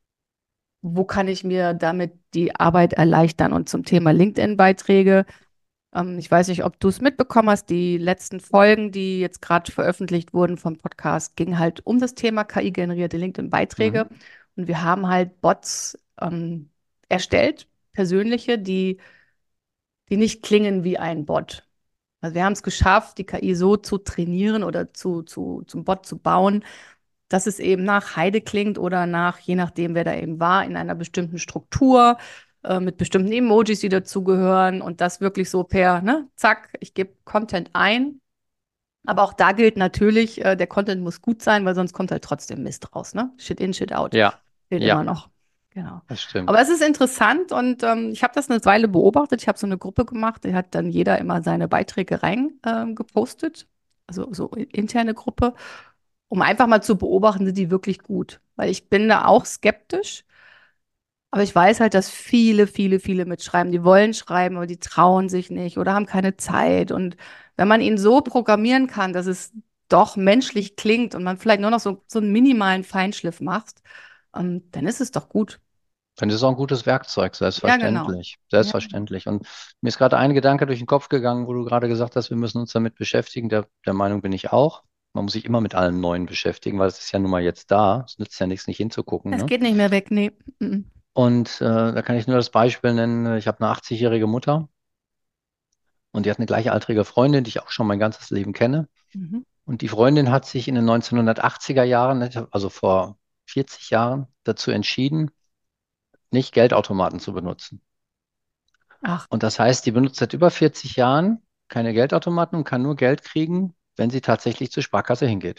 wo kann ich mir damit die Arbeit erleichtern. Und zum Thema LinkedIn-Beiträge, ähm, ich weiß nicht, ob du es mitbekommen hast, die letzten Folgen, die jetzt gerade veröffentlicht wurden vom Podcast, gingen halt um das Thema K I-generierte Mhm. LinkedIn-Beiträge. Und wir haben halt Bots ähm, erstellt, persönliche, die, die nicht klingen wie ein Bot. Also wir haben es geschafft, die K I so zu trainieren oder zu, zu, zum Bot zu bauen, dass es eben nach Heide klingt oder nach, je nachdem, wer da eben war, in einer bestimmten Struktur, äh, mit bestimmten Emojis, die dazugehören und das wirklich so per, ne, zack, ich gebe Content ein. Aber auch da gilt natürlich, äh, der Content muss gut sein, weil sonst kommt halt trotzdem Mist raus, ne? Shit in, Shit out. Ja, Gilt immer ja, noch. Genau. das stimmt. Aber es ist interessant und ähm, ich habe das eine Weile beobachtet. Ich habe so eine Gruppe gemacht, da hat dann jeder immer seine Beiträge rein ähm, gepostet, also so interne Gruppe, um einfach mal zu beobachten, sind die wirklich gut? Weil ich bin da auch skeptisch, aber ich weiß halt, dass viele, viele, viele mitschreiben. Die wollen schreiben, aber die trauen sich nicht oder haben keine Zeit. Und wenn man ihn so programmieren kann, dass es doch menschlich klingt und man vielleicht nur noch so, so einen minimalen Feinschliff macht, ähm, dann ist es doch gut. Dann ist es auch ein gutes Werkzeug, Ja, genau. selbstverständlich. Ja. Selbstverständlich. Und mir ist gerade ein Gedanke durch den Kopf gegangen, wo du gerade gesagt hast, wir müssen uns damit beschäftigen. Der, der Meinung bin ich auch. Man muss sich immer mit allem Neuen beschäftigen, weil es ist ja nun mal jetzt da. Es nützt ja nichts, nicht hinzugucken, Es ne? geht nicht mehr weg, nee. Mhm. Und äh, da kann ich nur das Beispiel nennen. Ich habe eine achtzig-jährige Mutter und die hat eine gleichaltrige Freundin, die ich auch schon mein ganzes Leben kenne. Mhm. Und die Freundin hat sich in den neunzehnhundertachtziger Jahren, also vor vierzig Jahren, dazu entschieden, nicht Geldautomaten zu benutzen. Ach, Und das heißt, die benutzt seit über vierzig Jahren keine Geldautomaten und kann nur Geld kriegen, wenn sie tatsächlich zur Sparkasse hingeht.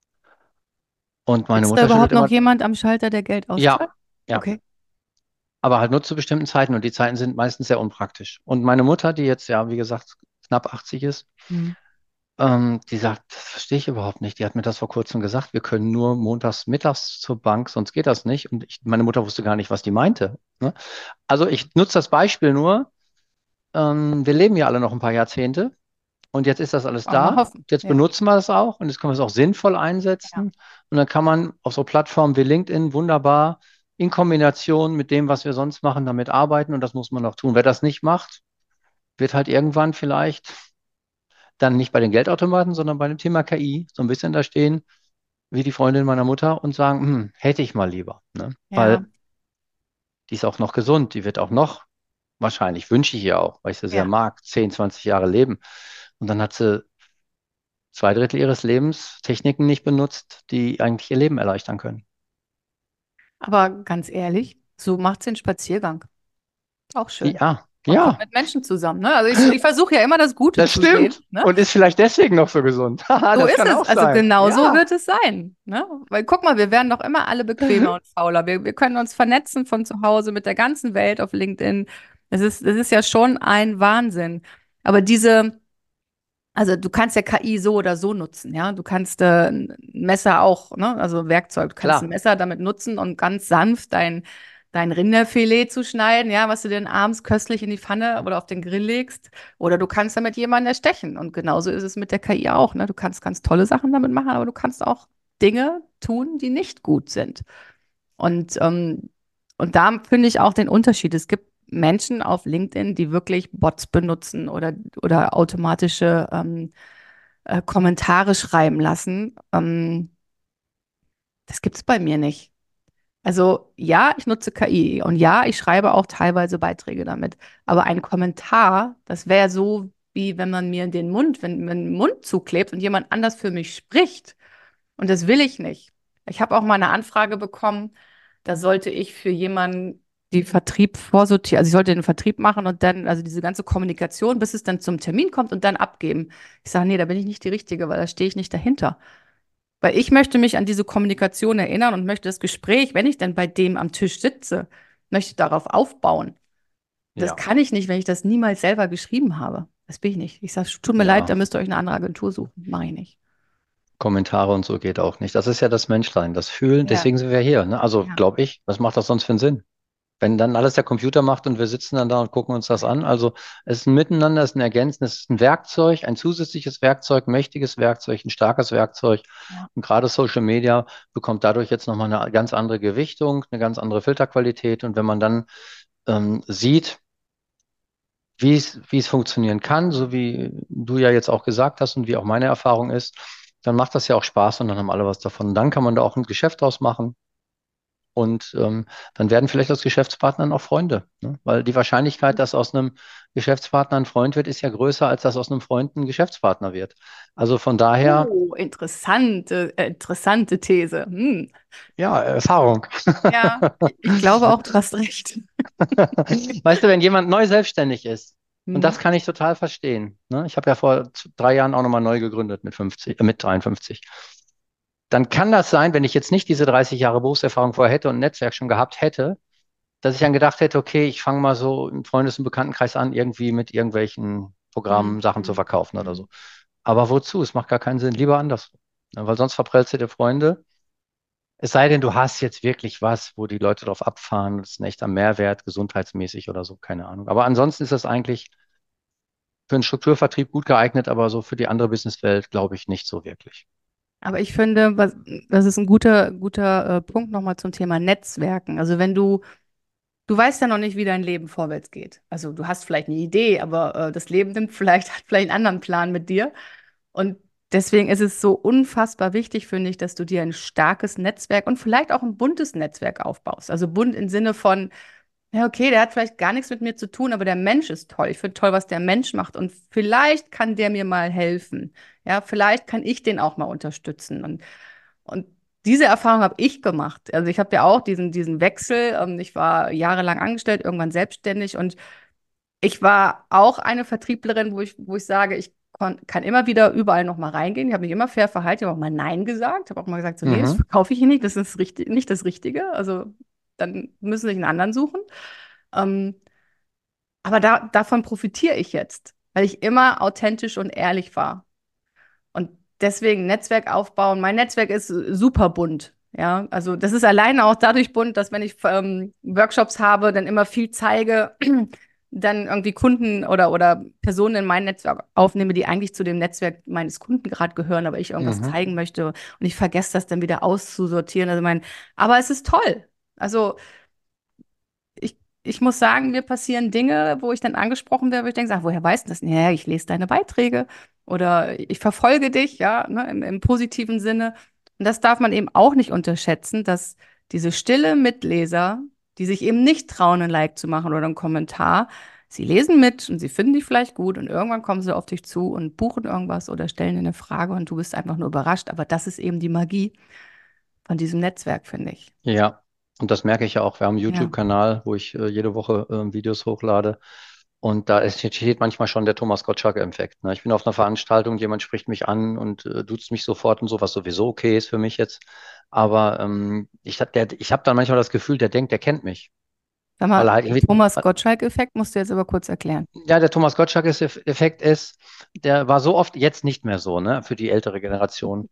Und meine sitzt da Mutter schüttelt überhaupt noch immer, jemand am Schalter, der Geld auszahlt? ja, ja, Okay. aber halt nur zu bestimmten Zeiten und die Zeiten sind meistens sehr unpraktisch. Und meine Mutter, die jetzt ja, wie gesagt, knapp achtzig ist, Mhm. ähm, die sagt, das verstehe ich überhaupt nicht. Die hat mir das vor kurzem gesagt, wir können nur montags mittags zur Bank, sonst geht das nicht. Und ich, meine Mutter wusste gar nicht, was die meinte. Ne? Also ich nutze das Beispiel nur, ähm, wir leben ja alle noch ein paar Jahrzehnte. Und jetzt ist das alles Auch mal da. hoffen. Jetzt Ja. benutzen wir es auch und jetzt können wir es auch sinnvoll Ja. einsetzen. Und dann kann man auf so Plattformen wie LinkedIn wunderbar in Kombination mit dem, was wir sonst machen, damit arbeiten. Und das muss man auch tun. Wer das nicht macht, wird halt irgendwann vielleicht dann nicht bei den Geldautomaten, sondern bei dem Thema K I so ein bisschen da stehen, wie die Freundin meiner Mutter und sagen, hm, hätte ich mal lieber. Ne? Ja. Weil die ist auch noch gesund. Die wird auch noch, wahrscheinlich, wünsche ich ihr auch, weil ich sie sehr Ja. mag, zehn, zwanzig Jahre leben. Und dann hat sie zwei Drittel ihres Lebens Techniken nicht benutzt, die eigentlich ihr Leben erleichtern können. Aber ganz ehrlich, so macht sie einen Spaziergang. Auch schön. Ja, Und kommt ja, mit Menschen zusammen. Ne? Also ich, ich versuche ja immer das Gute das zu sehen. stimmt. Ne? Und ist vielleicht deswegen noch so gesund. Haha, So das ist kann es. auch Also sein. genau so Ja. wird es sein. Ne? Weil guck mal, wir werden doch immer alle bequemer und fauler. Wir, wir können uns vernetzen von zu Hause mit der ganzen Welt auf LinkedIn. Es ist, es ist ja schon ein Wahnsinn. Aber diese, also du kannst ja K I so oder so nutzen, ja. Du kannst äh, ein Messer auch, ne? Also Werkzeug, du kannst ein Klar, Messer damit nutzen und ganz sanft dein, dein Rinderfilet zu schneiden, ja, was du dir abends köstlich in die Pfanne oder auf den Grill legst. Oder du kannst damit jemanden erstechen. Und genauso ist es mit der K I auch, ne? Du kannst ganz tolle Sachen damit machen, aber du kannst auch Dinge tun, die nicht gut sind. Und, ähm, und da finde ich auch den Unterschied. Es gibt Menschen auf LinkedIn, die wirklich Bots benutzen oder, oder automatische ähm, äh, Kommentare schreiben lassen. Ähm, das gibt es bei mir nicht. Also ja, ich nutze K I und ja, ich schreibe auch teilweise Beiträge damit. Aber ein Kommentar, das wäre so, wie wenn man mir den Mund, wenn man den Mund zuklebt und jemand anders für mich spricht. Und das will ich nicht. Ich habe auch mal eine Anfrage bekommen, da sollte ich für jemanden die Vertrieb vorsortieren, also ich sollte den Vertrieb machen und dann, also diese ganze Kommunikation, bis es dann zum Termin kommt und dann abgeben. Ich sage, nee, da bin ich nicht die Richtige, weil da stehe ich nicht dahinter. Weil ich möchte mich an diese Kommunikation erinnern und möchte das Gespräch, wenn ich dann bei dem am Tisch sitze, möchte darauf aufbauen. Das Ja, kann ich nicht, wenn ich das niemals selber geschrieben habe. Das bin ich nicht. Ich sage, tut mir leid, ja. da müsst ihr euch eine andere Agentur suchen. Mache ich nicht. Kommentare und so geht auch nicht. Das ist ja das Menschsein, das Fühlen. Ja, Deswegen sind wir hier. Ne? Also ja, glaube ich, was macht das sonst für einen Sinn? Wenn dann alles der Computer macht und wir sitzen dann da und gucken uns das an. Also es ist ein Miteinander, es ist ein Ergänzen, es ist ein Werkzeug, ein zusätzliches Werkzeug, mächtiges Werkzeug, ein starkes Werkzeug. ja. Und gerade Social Media bekommt dadurch jetzt nochmal eine ganz andere Gewichtung, eine ganz andere Filterqualität. Und wenn man dann ähm, sieht, wie es, wie es funktionieren kann, so wie du ja jetzt auch gesagt hast und wie auch meine Erfahrung ist, dann macht das ja auch Spaß und dann haben alle was davon. Und dann kann man da auch ein Geschäft draus machen. Und ähm, dann werden vielleicht aus Geschäftspartnern auch Freunde. Ne? Weil die Wahrscheinlichkeit, dass aus einem Geschäftspartner ein Freund wird, ist ja größer, als dass aus einem Freund ein Geschäftspartner wird. Also von daher, Oh, interessante, äh, interessante These. Hm. ja, Erfahrung. Ja, ich glaube auch, du hast recht. Weißt du, wenn jemand neu selbstständig ist, und Hm. das kann ich total verstehen. Ne? Ich habe ja vor z- drei Jahren auch nochmal neu gegründet mit fünfzig, äh, mit dreiundfünfzig. Dann kann das sein, wenn ich jetzt nicht diese dreißig Jahre Berufserfahrung vorher hätte und ein Netzwerk schon gehabt hätte, dass ich dann gedacht hätte, okay, ich fange mal so im Freundes- und Bekanntenkreis an, irgendwie mit irgendwelchen Hm. Programmen Sachen zu Hm. verkaufen oder Hm. so. Aber wozu? Es macht gar keinen Sinn. Lieber andersrum. Ja, weil sonst verprellst du dir Freunde. Es sei denn, du hast jetzt wirklich was, wo die Leute drauf abfahren. Das ist ein echter Mehrwert, gesundheitsmäßig oder so, keine Ahnung. Aber ansonsten ist das eigentlich für einen Strukturvertrieb gut geeignet, aber so für die andere Businesswelt glaube ich nicht so wirklich. Aber ich finde, was, das ist ein guter, guter äh, Punkt nochmal zum Thema Netzwerken. Also wenn du, du weißt ja noch nicht, wie dein Leben vorwärts geht. Also du hast vielleicht eine Idee, aber äh, das Leben nimmt vielleicht, hat vielleicht einen anderen Plan mit dir. Und deswegen ist es so unfassbar wichtig, finde ich, dass du dir ein starkes Netzwerk und vielleicht auch ein buntes Netzwerk aufbaust. Also bunt im Sinne von, ja, okay, der hat vielleicht gar nichts mit mir zu tun, aber der Mensch ist toll. Ich finde toll, was der Mensch macht. Und vielleicht kann der mir mal helfen. Ja, vielleicht kann ich den auch mal unterstützen. Und, und diese Erfahrung habe ich gemacht. Also ich habe ja auch diesen, diesen Wechsel. Ähm, ich war jahrelang angestellt, irgendwann selbstständig und ich war auch eine Vertrieblerin, wo ich, wo ich sage, ich kon, kann immer wieder überall noch mal reingehen. Ich habe mich immer fair verhalten, ich habe auch mal Nein gesagt. Ich habe auch mal gesagt, so, nee, das Mhm. verkaufe ich hier nicht, das ist richtig, nicht das Richtige. Also dann müssen Sie sich einen anderen suchen. Ähm, aber da, davon profitiere ich jetzt, weil ich immer authentisch und ehrlich war. Und deswegen Netzwerk aufbauen. Mein Netzwerk ist super bunt. Ja, also das ist alleine auch dadurch bunt, dass wenn ich ähm, Workshops habe, dann immer viel zeige, dann irgendwie Kunden oder, oder Personen in mein Netzwerk aufnehme, die eigentlich zu dem Netzwerk meines Kunden gerade gehören, aber ich irgendwas Mhm. zeigen möchte und ich vergesse das dann wieder auszusortieren. Also mein, aber es ist toll. Also ich, ich muss sagen, mir passieren Dinge, wo ich dann angesprochen werde, wo ich denke, sag, woher weißt du das? Ja, ich lese deine Beiträge oder ich verfolge dich, ja, ne, im, im positiven Sinne. Und das darf man eben auch nicht unterschätzen, dass diese stille Mitleser, die sich eben nicht trauen, ein Like zu machen oder einen Kommentar, sie lesen mit und sie finden dich vielleicht gut und irgendwann kommen sie auf dich zu und buchen irgendwas oder stellen dir eine Frage und du bist einfach nur überrascht. Aber das ist eben die Magie von diesem Netzwerk, finde ich. Ja, und das merke ich ja auch. Wir haben einen Ja. YouTube-Kanal, wo ich äh, jede Woche äh, Videos hochlade. Und da ist, steht manchmal schon der Thomas Gottschalk-Effekt. Ne? Ich bin auf einer Veranstaltung, jemand spricht mich an und äh, duzt mich sofort und so, was sowieso okay ist für mich jetzt. Aber ähm, ich habe ich hab dann manchmal das Gefühl, der denkt, der kennt mich. Sag Weil mal, er halt der irgendwie, Thomas Gottschalk-Effekt musst du jetzt aber kurz erklären. ja, der Thomas Gottschalk-Effekt ist, der war so oft, jetzt nicht mehr so, ne, für die ältere Generation.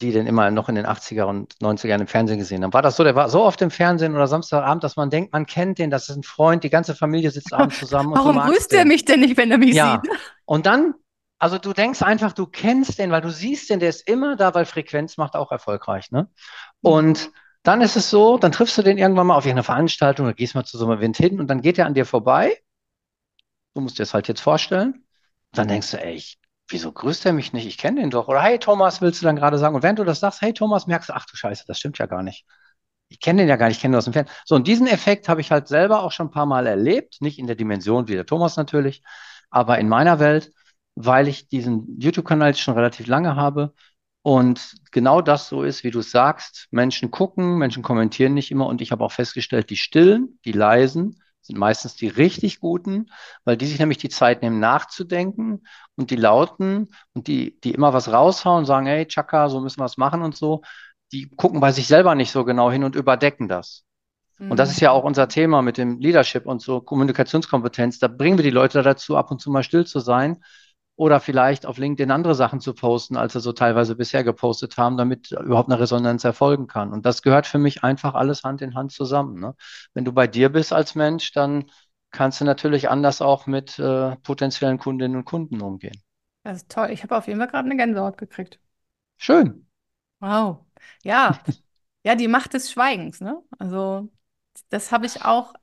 die den immer noch in den achtziger und neunziger im Fernsehen gesehen haben. War das so? Der war so oft im Fernsehen oder Samstagabend, dass man denkt, man kennt den, das ist ein Freund, die ganze Familie sitzt abends zusammen und du Warum magst grüßt er den. mich denn nicht, wenn er mich sieht? Ja. Und dann, also du denkst einfach, du kennst den, weil du siehst den, der ist immer da, weil Frequenz macht auch erfolgreich, ne? Mhm. Und dann ist es so, dann triffst du den irgendwann mal auf irgendeiner Veranstaltung oder gehst mal zu so einem Event hin und dann geht er an dir vorbei. Du musst dir das halt jetzt vorstellen. Und dann denkst du, ey, ich, wieso grüßt er mich nicht? Ich kenne den doch. Oder hey Thomas, willst du dann gerade sagen? Und während du das sagst, hey Thomas, merkst du, ach du Scheiße, das stimmt ja gar nicht. Ich kenne den ja gar nicht, ich kenne ihn aus dem Fernsehen. So, und diesen Effekt habe ich halt selber auch schon ein paar Mal erlebt. Nicht in der Dimension wie der Thomas natürlich, aber in meiner Welt, weil ich diesen YouTube-Kanal jetzt schon relativ lange habe. Und genau das so ist, wie du es sagst. Menschen gucken, Menschen kommentieren nicht immer. Und ich habe auch festgestellt, die Stillen, die Leisen sind meistens die richtig guten, weil die sich nämlich die Zeit nehmen, nachzudenken. Und die Lauten und die, die immer was raushauen und sagen, hey, Chaka, so müssen wir es machen und so, die gucken bei sich selber nicht so genau hin und überdecken das. Und das ist ja auch Mhm. unser Thema mit dem Leadership und so Kommunikationskompetenz. Da bringen wir die Leute dazu, ab und zu mal still zu sein oder vielleicht auf LinkedIn andere Sachen zu posten, als sie so teilweise bisher gepostet haben, damit überhaupt eine Resonanz erfolgen kann. Und das gehört für mich einfach alles Hand in Hand zusammen. Ne? Wenn du bei dir bist als Mensch, dann kannst du natürlich anders auch mit äh, potenziellen Kundinnen und Kunden umgehen. Das ist toll. Ich habe auf jeden Fall gerade eine Gänsehaut gekriegt. Schön. Wow. Ja, ja, die Macht des Schweigens, ne? Also, das habe ich auch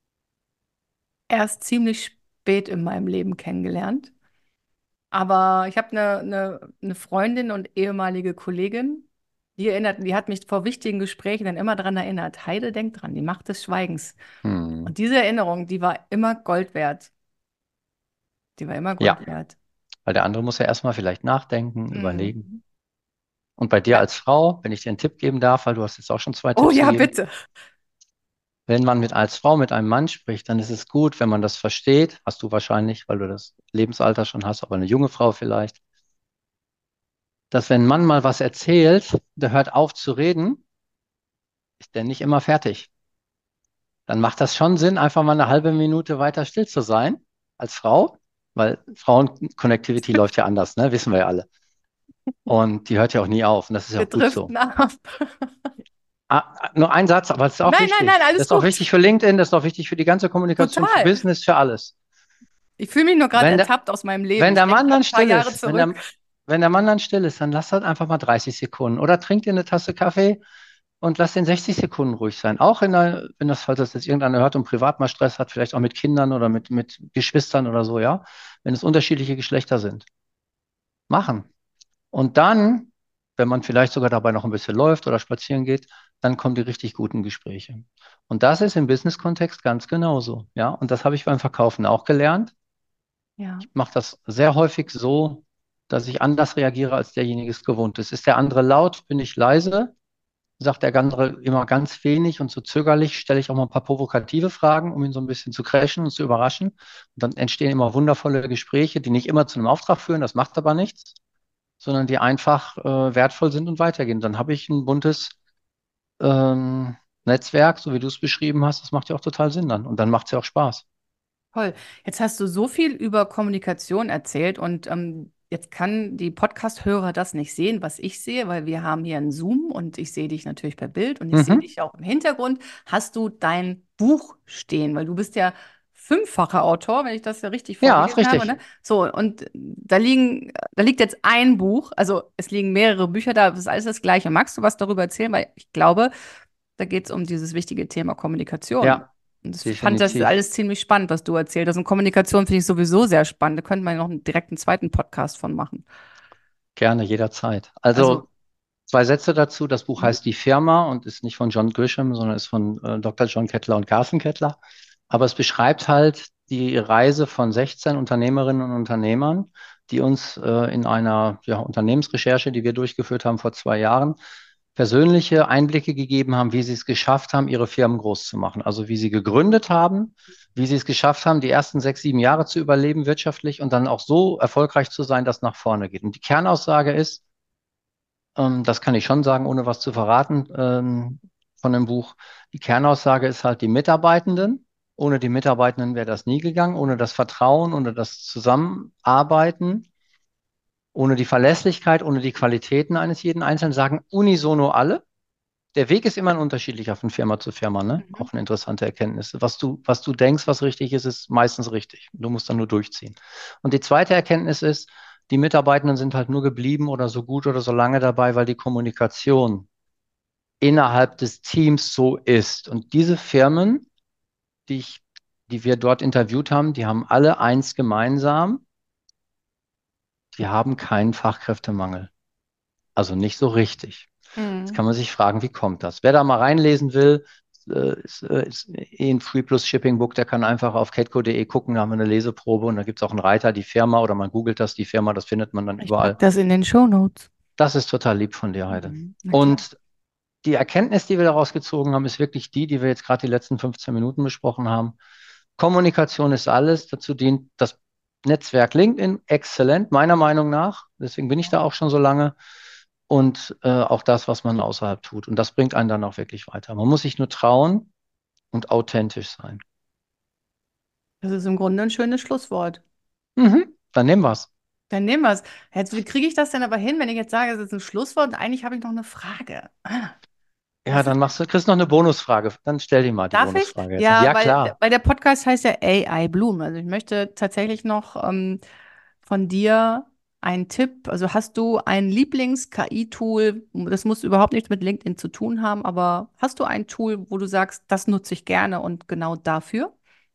erst ziemlich spät in meinem Leben kennengelernt. Aber ich habe eine, eine, eine Freundin und ehemalige Kollegin, die erinnert, die hat mich vor wichtigen Gesprächen dann immer daran erinnert. Heide, denk dran, die Macht des Schweigens. Hm. Und diese Erinnerung, die war immer Gold wert. Die war immer Ja, Gold wert. weil der andere muss ja erstmal vielleicht nachdenken, überlegen. Mhm. Und bei dir Ja. als Frau, wenn ich dir einen Tipp geben darf, weil du hast jetzt auch schon zwei Oh Tipps ja, gegeben. bitte. Wenn man mit als Frau mit einem Mann spricht, dann ist es gut, wenn man das versteht. Hast du wahrscheinlich, weil du das Lebensalter schon hast, aber eine junge Frau vielleicht, dass wenn ein Mann mal was erzählt, der hört auf zu reden, ist der nicht immer fertig. Dann macht das schon Sinn, einfach mal eine halbe Minute weiter still zu sein als Frau, weil Frauen-Connectivity läuft ja anders, ne? Wissen wir ja alle. Und die hört ja auch nie auf. Und das ist ja Wir auch gut so. driften ab. Ah, ah, nur ein Satz, aber es ist auch Nein, nein, nein, wichtig. Das alles ist auch gut. wichtig für LinkedIn, das ist auch wichtig für die ganze Kommunikation, für Total. Business, für alles. Ich fühle mich nur gerade Wenn der, ertappt aus meinem Leben. wenn Ich der denke Mann gerade dann ein paar still Jahre ist, wenn der, zurück. wenn der Mann dann still ist, dann lass halt einfach mal dreißig Sekunden oder trink dir eine Tasse Kaffee und lass den sechzig Sekunden ruhig sein. Auch in der, wenn das, falls das jetzt irgendeiner hört und privat mal Stress hat, vielleicht auch mit Kindern oder mit, mit Geschwistern oder so, ja, wenn es unterschiedliche Geschlechter sind. Machen. Und dann, wenn man vielleicht sogar dabei noch ein bisschen läuft oder spazieren geht, dann kommen die richtig guten Gespräche. Und das ist im Business-Kontext ganz genauso. Ja, und das habe ich beim Verkaufen auch gelernt. Ja. Ich mache das sehr häufig so, dass ich anders reagiere, als derjenige es gewohnt ist. Ist der andere laut, bin ich leise, sagt der andere immer ganz wenig und so zögerlich, stelle ich auch mal ein paar provokative Fragen, um ihn so ein bisschen zu crashen und zu überraschen. Und dann entstehen immer wundervolle Gespräche, die nicht immer zu einem Auftrag führen, das macht aber nichts, sondern die einfach äh, wertvoll sind und weitergehen. Dann habe ich ein buntes ähm, Netzwerk, so wie du es beschrieben hast. Das macht ja auch total Sinn dann. Und dann macht es ja auch Spaß. Toll. Jetzt hast du so viel über Kommunikation erzählt und ähm, jetzt kann die Podcast-Hörer das nicht sehen, was ich sehe, weil wir haben hier einen Zoom und ich sehe dich natürlich per Bild und ich sehe Mhm. dich auch im Hintergrund. Hast du dein Buch stehen? Weil du bist ja fünffacher Autor, wenn ich das ja richtig Ja, ist vorgelesen habe, richtig. ne? So, und da liegen, da liegt jetzt ein Buch, also es liegen mehrere Bücher da, das ist alles das Gleiche. Magst du was darüber erzählen? Weil ich glaube, da geht es um dieses wichtige Thema Kommunikation. Ja, Und das fand das definitiv. alles ziemlich spannend, was du erzählt hast. Und Kommunikation finde ich sowieso sehr spannend. Da könnte man ja noch einen direkten zweiten Podcast von machen. Gerne, jederzeit. Also, Also zwei Sätze dazu. Das Buch mhm. heißt Die Firma und ist nicht von John Grisham, sondern ist von äh, Doktor John Kettler und Carson Kettler. Aber es beschreibt halt die Reise von sechzehn Unternehmerinnen und Unternehmern, die uns äh, in einer ja, Unternehmensrecherche, die wir durchgeführt haben vor zwei Jahren, persönliche Einblicke gegeben haben, wie sie es geschafft haben, ihre Firmen groß zu machen. Also wie sie gegründet haben, wie sie es geschafft haben, die ersten sechs, sieben Jahre zu überleben wirtschaftlich und dann auch so erfolgreich zu sein, dass nach vorne geht. Und die Kernaussage ist, ähm, das kann ich schon sagen, ohne was zu verraten, ähm, von dem Buch. Die Kernaussage ist halt die Mitarbeitenden. Ohne die Mitarbeitenden wäre das nie gegangen, ohne das Vertrauen, ohne das Zusammenarbeiten ohne die Verlässlichkeit, ohne die Qualitäten eines jeden Einzelnen, sagen unisono alle. Der Weg ist immer ein unterschiedlicher von Firma zu Firma, ne? Mhm. Auch eine interessante Erkenntnis. Was du, was du denkst, was richtig ist, ist meistens richtig. Du musst dann nur durchziehen. Und die zweite Erkenntnis ist, die Mitarbeitenden sind halt nur geblieben oder so gut oder so lange dabei, weil die Kommunikation innerhalb des Teams so ist. Und diese Firmen, die ich, die wir dort interviewt haben, die haben alle eins gemeinsam, die haben keinen Fachkräftemangel. Also nicht so richtig. Jetzt Mhm. kann man sich fragen, wie kommt das? Wer da mal reinlesen will, äh, ist, äh, ist eh ein Free Plus Shipping Book, der kann einfach auf catco punkt de gucken, da haben wir eine Leseprobe und da gibt es auch einen Reiter, die Firma, oder man googelt das, die Firma, das findet man dann Ich packe überall. das in den Shownotes. Das ist total lieb von dir, Heide. Mhm. Na klar. Und die Erkenntnis, die wir daraus gezogen haben, ist wirklich die, die wir jetzt gerade die letzten fünfzehn Minuten besprochen haben. Kommunikation ist alles. Dazu dient das Netzwerk LinkedIn exzellent, meiner Meinung nach. Deswegen bin ich da auch schon so lange. Und äh, auch das, was man außerhalb tut. Und das bringt einen dann auch wirklich weiter. Man muss sich nur trauen und authentisch sein. Das ist im Grunde ein schönes Schlusswort. Mhm, dann nehmen wir es. Dann nehmen wir es. Jetzt, wie kriege ich das denn aber hin, wenn ich jetzt sage, es ist ein Schlusswort? Eigentlich habe ich noch eine Frage. Ah, Ja, was dann ist, machst du, kriegst noch eine Bonusfrage. Dann stell dir mal die darf ich? Bonusfrage jetzt noch. Ja, Ja, weil, klar. weil der Podcast heißt ja A I Bloom. Also ich möchte tatsächlich noch ähm, von dir einen Tipp. Also hast du ein Lieblings-K I-Tool? Das muss überhaupt nichts mit LinkedIn zu tun haben, aber hast du ein Tool, wo du sagst, das nutze ich gerne und genau dafür?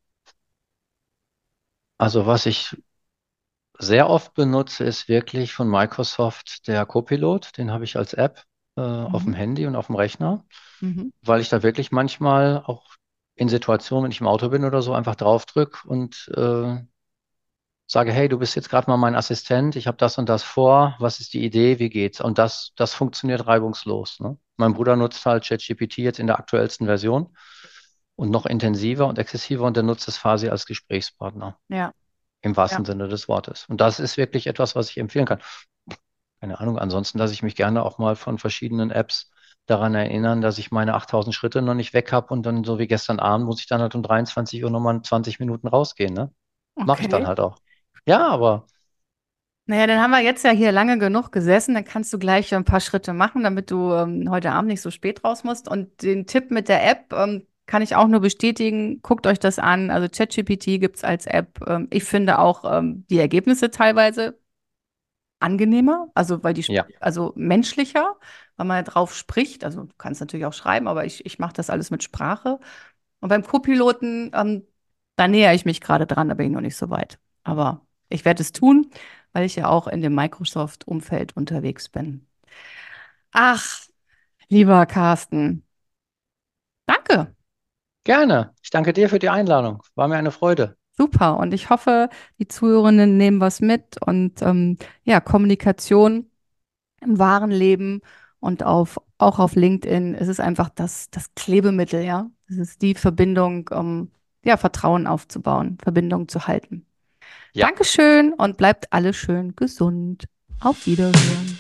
Also was ich sehr oft benutze, ist wirklich von Microsoft der Copilot. Den habe ich als App äh, auf dem Mhm. Handy und auf dem Rechner, Mhm. weil ich da wirklich manchmal auch in Situationen, wenn ich im Auto bin oder so, einfach draufdrück und äh, sage, hey, du bist jetzt gerade mal mein Assistent, ich habe das und das vor, was ist die Idee, wie geht's? Und das, das funktioniert reibungslos, ne? Mein Bruder nutzt halt ChatGPT jetzt in der aktuellsten Version und noch intensiver und exzessiver und der nutzt es quasi als Gesprächspartner Ja, im ja. wahrsten Sinne des Wortes. Und das ist wirklich etwas, was ich empfehlen kann. Keine Ahnung, ansonsten lasse ich mich gerne auch mal von verschiedenen Apps daran erinnern, dass ich meine achttausend Schritte noch nicht weg habe und dann, so wie gestern Abend, muss ich dann halt um dreiundzwanzig Uhr nochmal zwanzig Minuten rausgehen, ne? Mache ich dann Okay. halt auch. Ja, aber Naja, dann haben wir jetzt ja hier lange genug gesessen. Dann kannst du gleich ein paar Schritte machen, damit du ähm, heute Abend nicht so spät raus musst. Und den Tipp mit der App ähm, kann ich auch nur bestätigen. Guckt euch das an. Also ChatGPT gibt es als App. Ähm, ich finde auch ähm, die Ergebnisse teilweise angenehmer, also weil die, sp- ja, also menschlicher, weil man drauf spricht. Also du kannst natürlich auch schreiben, aber ich, ich mache das alles mit Sprache. Und beim Co-Piloten, ähm, da nähere ich mich gerade dran, da bin ich noch nicht so weit. Aber ich werde es tun, weil ich ja auch in dem Microsoft-Umfeld unterwegs bin. Ach, lieber Carsten, danke. gerne. Ich danke dir für die Einladung. War mir eine Freude. Super. Und ich hoffe, die Zuhörerinnen nehmen was mit und ähm, ja, Kommunikation im wahren Leben und auf, auch auf LinkedIn. Es ist einfach das, das Klebemittel, ja. Es ist die Verbindung, um ja, Vertrauen aufzubauen, Verbindung zu halten. Ja. Dankeschön und bleibt alle schön gesund. Auf Wiederhören.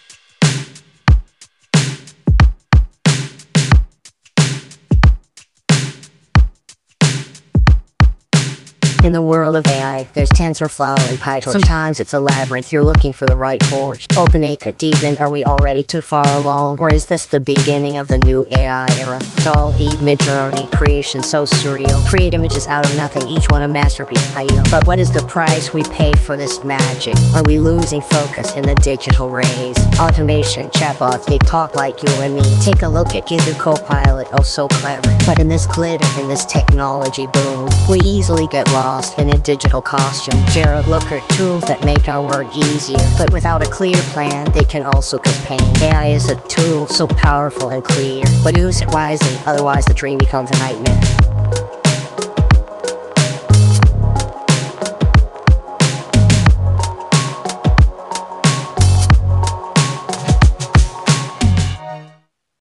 In the world of A I, there's TensorFlow and PyTorch. Sometimes it's a labyrinth, you're looking for the right forge. Open A P I, deepen, are we already too far along? Or is this the beginning of the new A I era? It's all Eve, Midjourney, creation so surreal. Create images out of nothing, each one a masterpiece, I know. But what is the price we pay for this magic? Are we losing focus in the digital race? Automation, chatbots, they talk like you and me. Take a look at Gizu Copilot, oh so clever. But in this glitter, in this technology boom, we easily get lost in a digital costume. Jared Looker, tools that make our work easier, but without a clear plan, they can also cause pain. A I is a tool so powerful and clear, but use it wisely, otherwise the dream becomes a nightmare.